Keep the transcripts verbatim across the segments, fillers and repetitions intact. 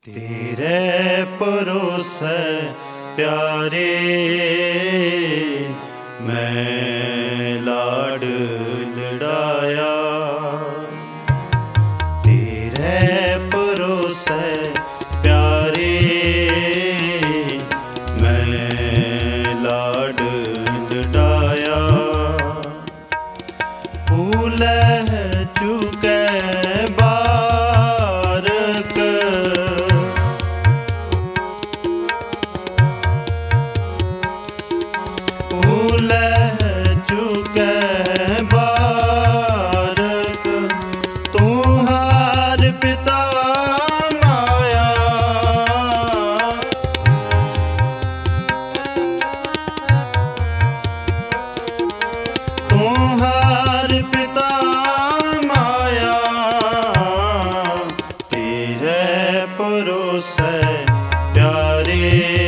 तेरे परोसे प्यारे मैं लाड लड़ाया, तेरे परोसे प्यारे मैं लाड लड़ाया। फूल चुके बारक फूल चुके बारक तुम्हार पिता माया। तुम्हार पिता माया तेरे परोसे प्यारे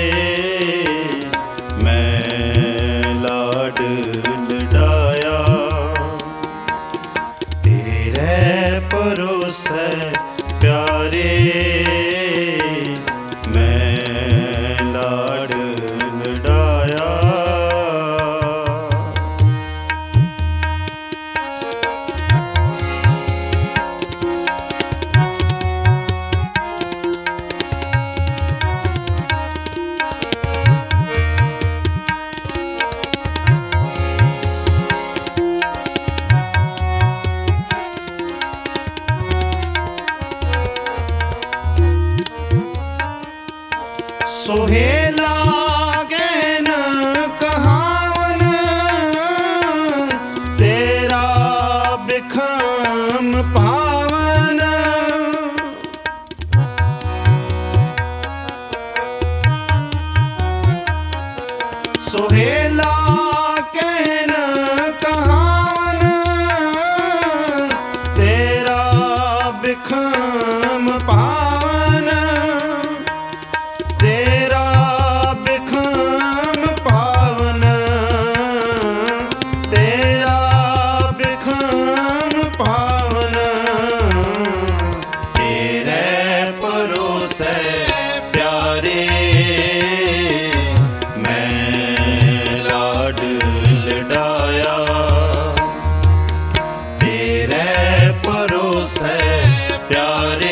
लड़ाया। तेरे परोसे प्यारे मैं लाड लड़ाया। सोहेला गहन कहावन तेरा बिखम पावन। सोहेला गहन कहावन तेरा बिखम पावन। तेरा बिखम पावन तेरा बिखम पावन। तेरे परोसे प्यारे मैं लाड लड़ाया। तेरे परोसे प्यारे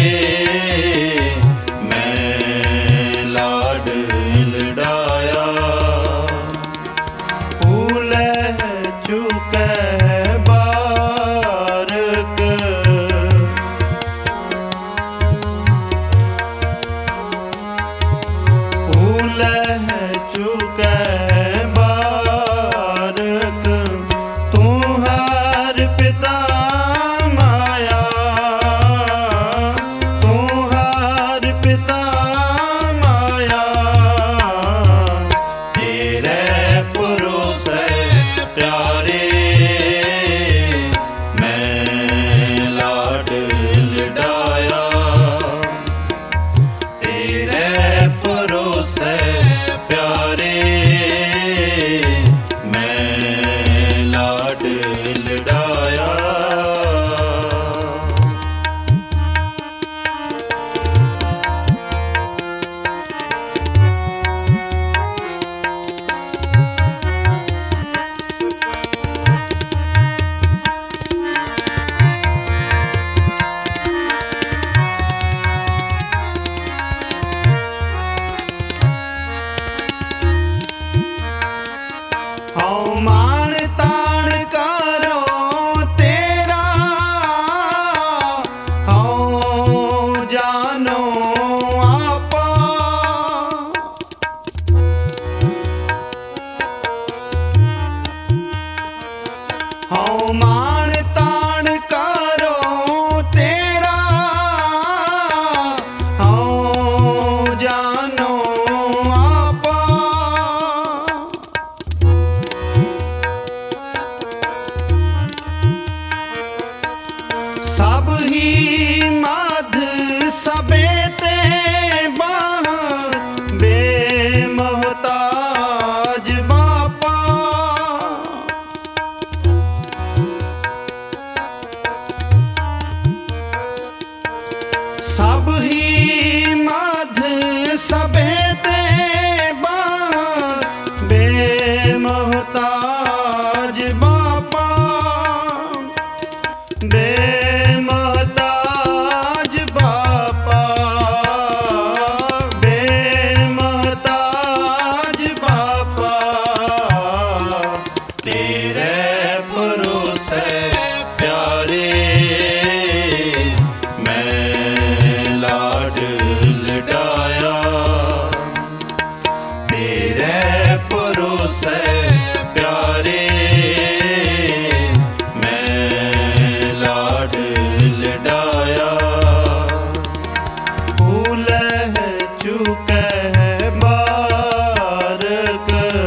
लड़ाया। फूल चुके बारक भूल चुके बारक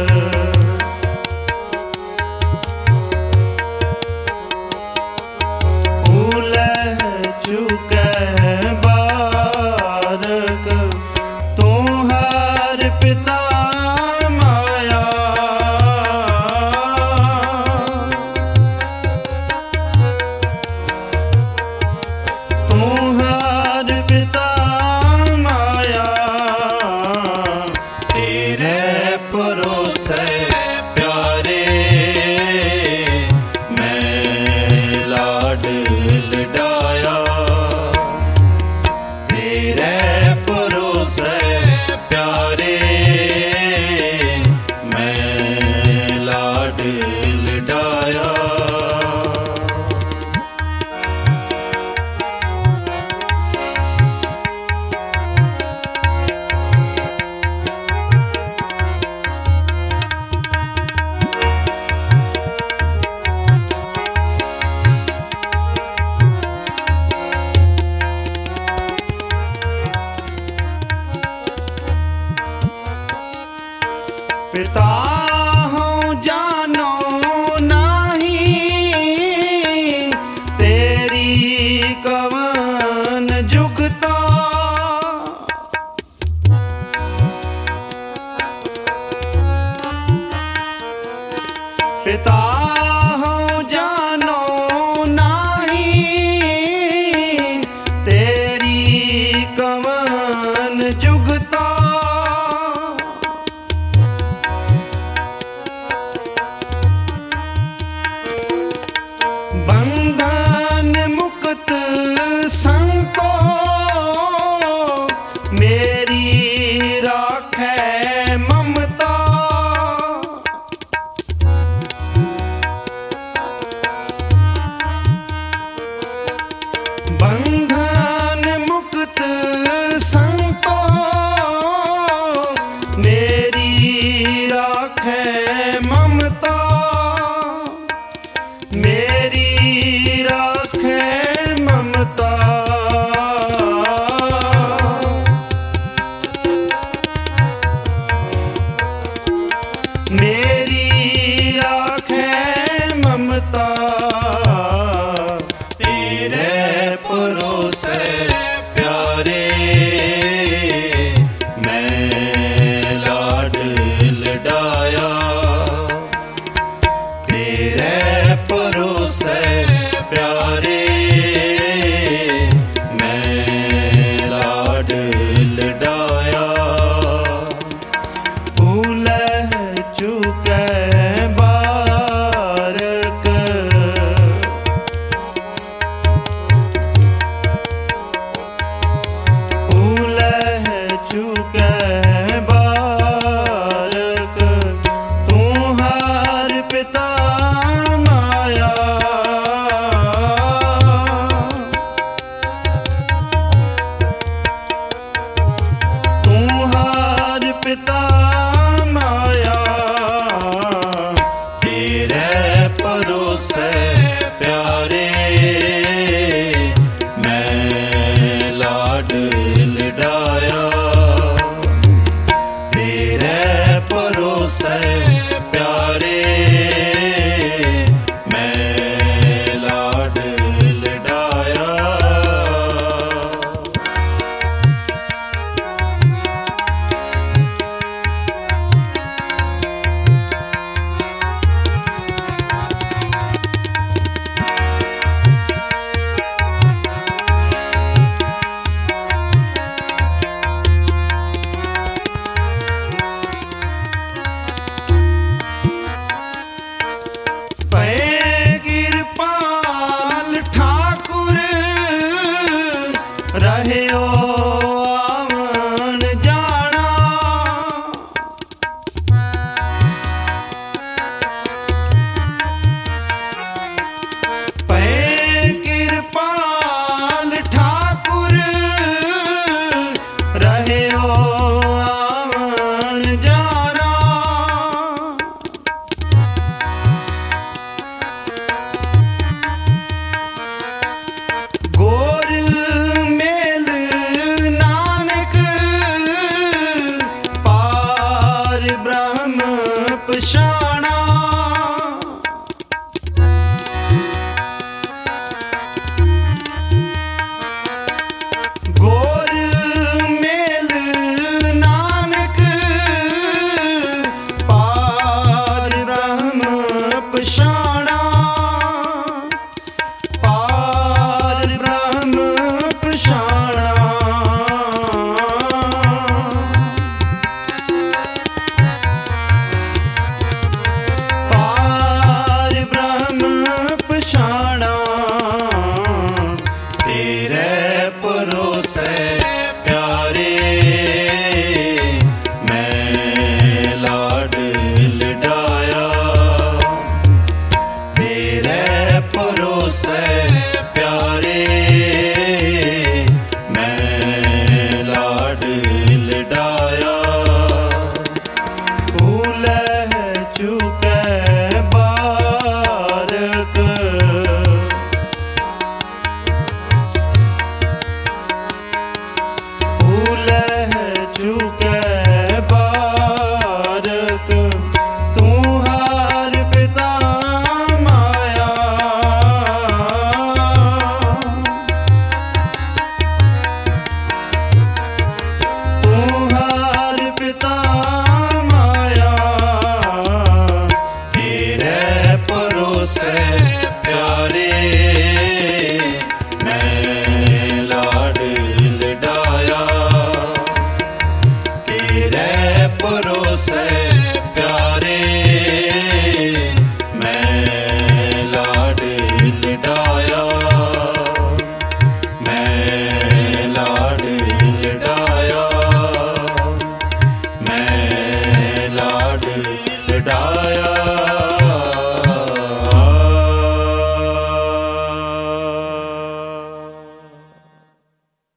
भूल चुके बारक तुम्हार पिता माया तुम्हार पिता माया तेरे परोसे प्यारे मैं लाड लडाया तेरे परोसे प्यारे मैं लाड लडाया पिता हूँ जानो नहीं तेरी कवन जुगता पिता हूँ जानो नहीं तेरी कवन जुगता बंधन मुक्त संतो मेरी राखे ममता बंधन मुक्त संतो मेरी राखे ममता मेरी राखे ममता मेरी राखे ममता तेरे परोसे प्यारे मैं लाड लडाया तेरे परोसे प्यारे मैं लाड लडाया भूल चुके बारक भूल चुके बारक तुम्हार पिता माया तुम्हार पिता माया तेरे परोसे प्यारे मैं लाड लडाया तेरे परोसे प्यारे मैं लाड लडाया कृपाल ठाकुर रहे आवन जाना पै कृपाल ठाकुर रहे